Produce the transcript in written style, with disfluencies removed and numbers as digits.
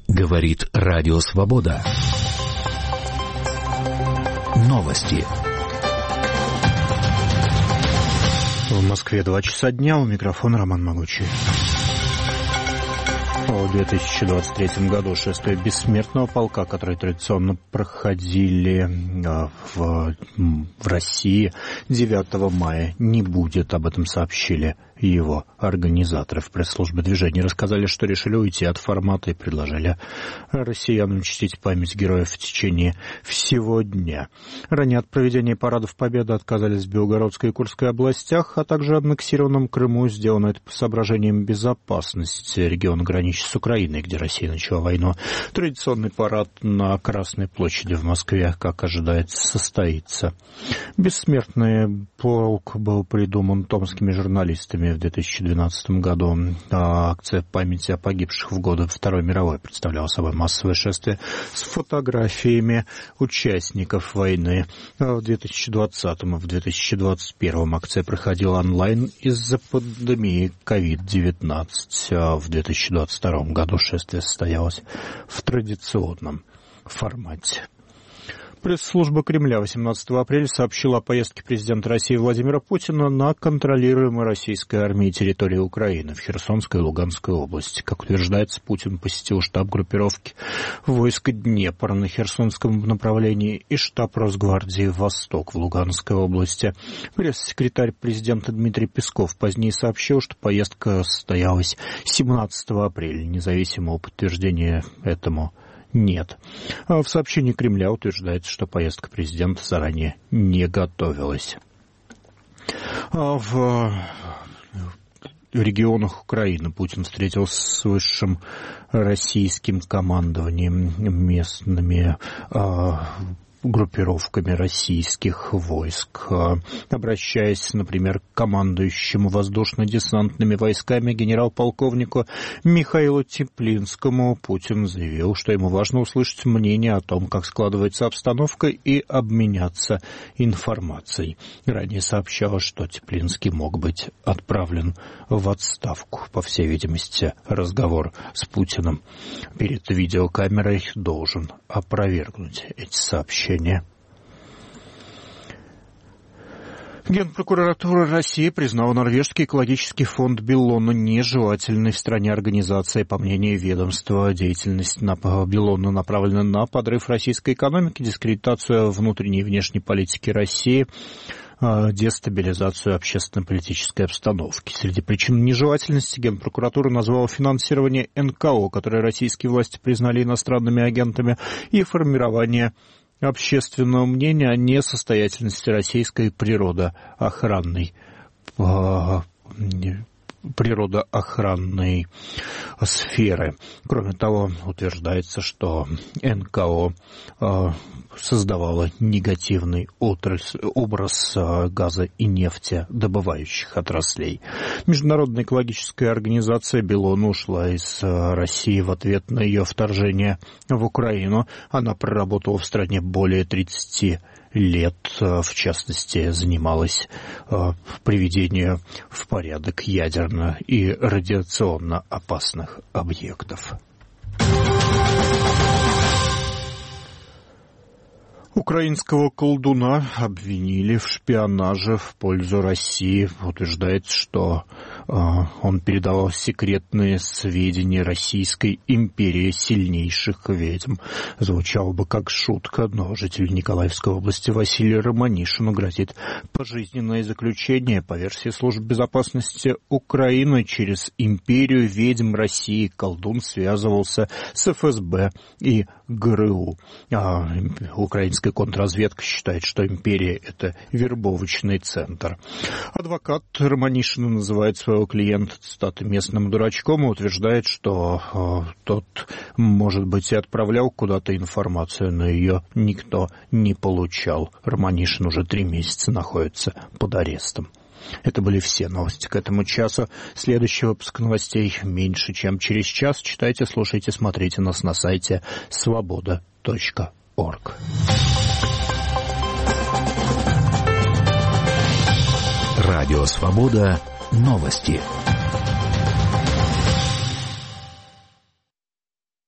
Говорит Радио Свобода. Новости. В Москве 2 часа дня, у микрофона Роман Могучий. В 2023 году шествие Бессмертного полка, которые традиционно проходили в России 9 мая, не будет. Об этом сообщили его организаторы. В пресс-службе движения рассказали, что решили уйти от формата и предложили россиянам чтить память героев в течение всего дня. Ранее от проведения парадов Победы отказались в Белгородской и Курской областях, а также в аннексированном Крыму. Сделано это по соображениям безопасности. Регион граничит с Украиной, где Россия начала войну. Традиционный парад на Красной площади в Москве, как ожидается, состоится. Бессмертный полк был придуман томскими журналистами в 2012 году. Акция памяти о погибших в годы Второй мировой представляла собой массовое шествие с фотографиями участников войны. В 2020 и в 2021 акция проходила онлайн из-за пандемии COVID-19. А в 2022 году шествие состоялось в традиционном формате. Пресс-служба Кремля 18 апреля сообщила о поездке президента России Владимира Путина на контролируемой российской армией территории Украины в Херсонской и Луганской области. Как утверждается, Путин посетил штаб группировки войск Днепр на Херсонском направлении и штаб Росгвардии «Восток» в Луганской области. Пресс-секретарь президента Дмитрий Песков позднее сообщил, что поездка состоялась 17 апреля. Независимого подтверждения этому нет. В сообщении Кремля утверждается, что поездка президента заранее не готовилась. В регионах Украины Путин встретился с высшим российским командованием, местными группировками российских войск. Обращаясь, например, к командующему воздушно-десантными войсками генерал-полковнику Михаилу Теплинскому, Путин заявил, что ему важно услышать мнение о том, как складывается обстановка, и обменяться информацией. Ранее сообщалось, что Теплинский мог быть отправлен в отставку. По всей видимости, разговор с Путиным перед видеокамерой должен опровергнуть эти сообщения. Генпрокуратура России признала норвежский экологический фонд Беллона нежелательной в стране организацией. По мнению ведомства, деятельность Беллона направлена на подрыв российской экономики, дискредитацию внутренней и внешней политики России, дестабилизацию общественно-политической обстановки. Среди причин нежелательности Генпрокуратура назвала финансирование НКО, которые российские власти признали иностранными агентами, и формирование общественного мнения о несостоятельности российской природоохранной сферы. Кроме того, утверждается, что НКО создавала негативный образ газа и нефтедобывающих отраслей. Международная экологическая организация Беллона ушла из России в ответ на ее вторжение в Украину. Она проработала в стране более 30 лет, в частности, занималась приведением в порядок ядерно и радиационно опасных объектов. Украинского колдуна обвинили в шпионаже в пользу России. Утверждается, что он передавал секретные сведения Российской империи сильнейших ведьм. Звучало бы как шутка, но жителю Николаевской области Василию Романишину грозит пожизненное заключение. По версии служб безопасности Украины, через империю ведьм России колдун связывался с ФСБ и ГРУ. Украинская контрразведка считает, что империя – это вербовочный центр. Адвокат Романишина называет своего клиента, цитата, местным дурачком, и утверждает, что тот, может быть, и отправлял куда-то информацию, но ее никто не получал. Романишин уже 3 месяца находится под арестом. Это были все новости к этому часу. Следующий выпуск новостей меньше, чем через час. Читайте, слушайте, смотрите нас на сайте svoboda.org. Радио Свобода. Новости.